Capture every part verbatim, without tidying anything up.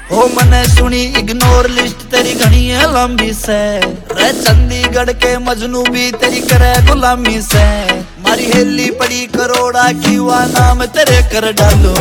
हो मने सुनी इग्नोर लिस्ट तेरी घनी है लंबी से, रे चंडीगढ़ के मजनू भी तेरी करे गुलामी से। मारी हेली पड़ी करोड़ा की वा नाम तेरे कर डालो।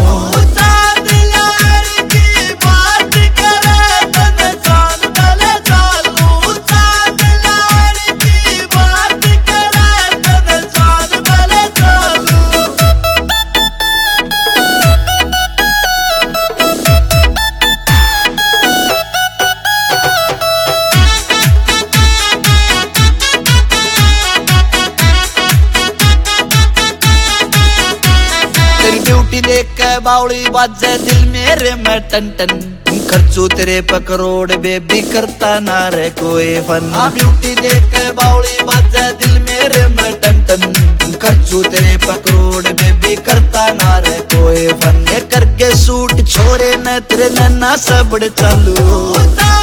देख के बावली बाजे दिल मेरे में टन टन, खर्चू तेरे पे करोड़ बेबी करता ना रे कोई फन। हाँ ब्यूटी देख के बावली बाजे दिल मेरे में टन टन, खर्चू तेरे पे करोड़ बेबी करता ना रे कोई फन। ये करके सूट छोरे न तेरे नैना सबड़ चालू।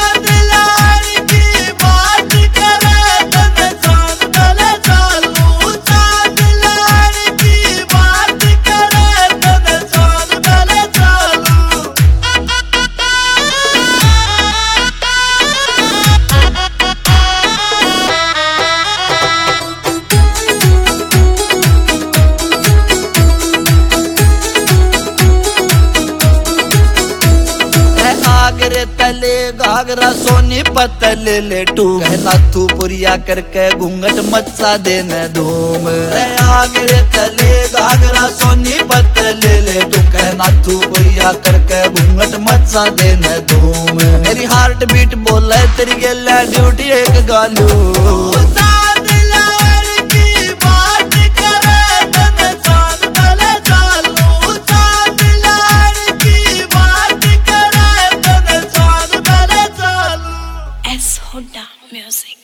घाघरे तले घाघरा सोनी पतले ले टू, कहना तू पुरिया करके घूंघट मचा देने धूम। घाघरे तले घाघरा सोनी पतले ले टू, कहना तू पुरिया करके घूंघट मचा देने धूम। मेरी हार्ट बीट बोले तेरी गेला ड्यूटी एक गालू। S Hoda Music।